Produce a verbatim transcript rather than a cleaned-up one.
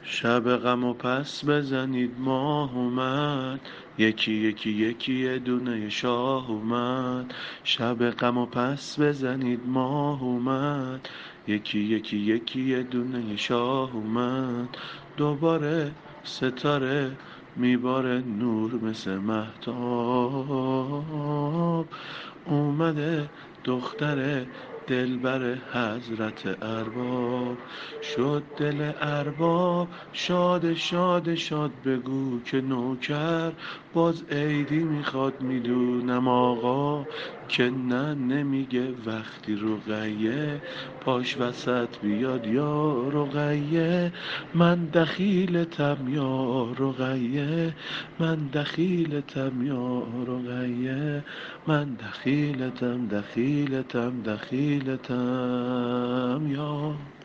شب غم و پس بزنید ماه اومد، یکی یکی یکی یه دونه شاه اومد. شب غم و پس بزنید ماه اومد، یکی یکی یکی یه دونه شاه اومد. دوباره ستاره میباره نور مثل مهتاب، اومده دختر دلبر حضرت ارباب. شد دل ارباب شاد شاد شاد، بگو که نوکر باز عیدی میخواد. میدونم آقا که نه نمیگه، وقتی رقیه پاش وسط بیاد یا رقیه. من دخیلتم یا رقیه، من دخیلتم یا رقیه، من دخیلتم دخیلتم دخیلتم یا